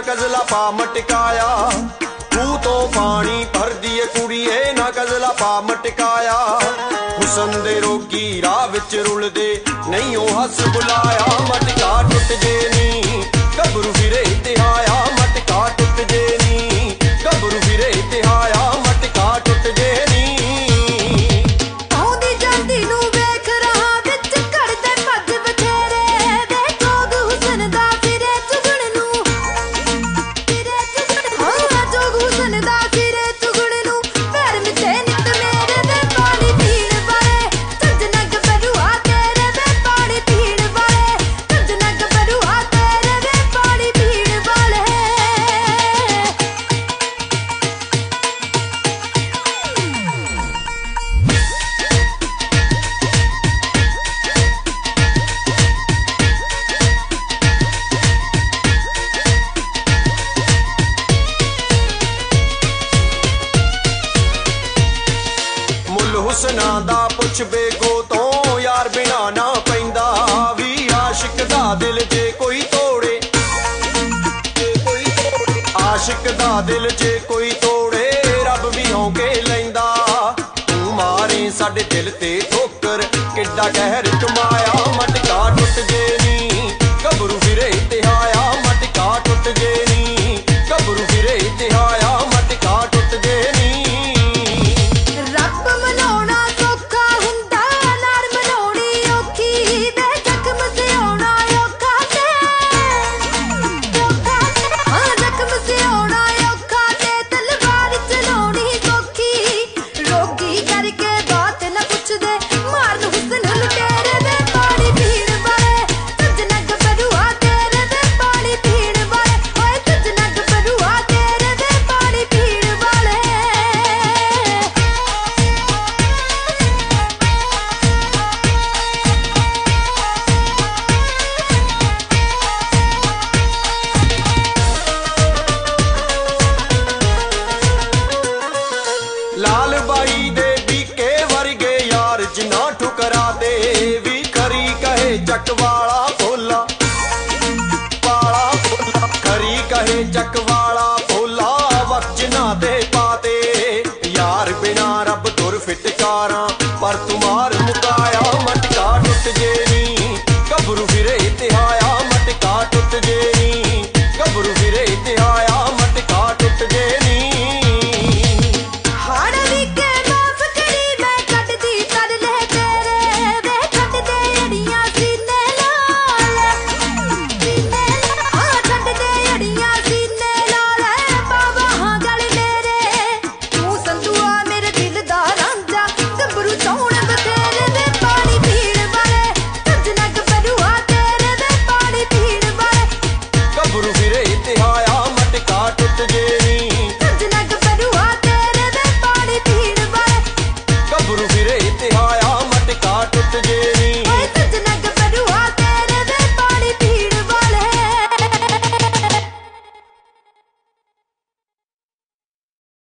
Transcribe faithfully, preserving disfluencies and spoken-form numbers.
कजला पा मटकाया। खूह तो पानी भर दिए कुड़िए ना कजला पा मटकाया। हुसन दे रोगी राह विच रुलदे नहीं ओ हस बुलाया। मटका टुट जे नी गबरू फिरे तिहाया। मटका टुट जे नी गबरू फिरे तिहाया। मटका टुट जे नी। हुसना दा पुछ बेगो तो यार बिना ना पैंदा। वी आशिक दा दिल जे कोई तोड़े, आशिक दा दिल जे कोई तोड़े रब भी होके लैंदा। तू मारे साडे दिल ते ठोकर किड्डा कहर कमाया। मटका टुट जे नी गबरू फिरे तिहाया। मटका टुट जे नी गबरू फिरे तिहाया। मटका टुट जे नी। लाल बाई दे बीके वर्गे यार जिना ठुकरा दे। भी खरी कहे चक वाला भोला पाला भोला। खरी कहे चक वाला भोला वक्त जिना दे पाते। यार बिना रब तुर फिटकारा पर तुमार मुकाया। मटका टुट जे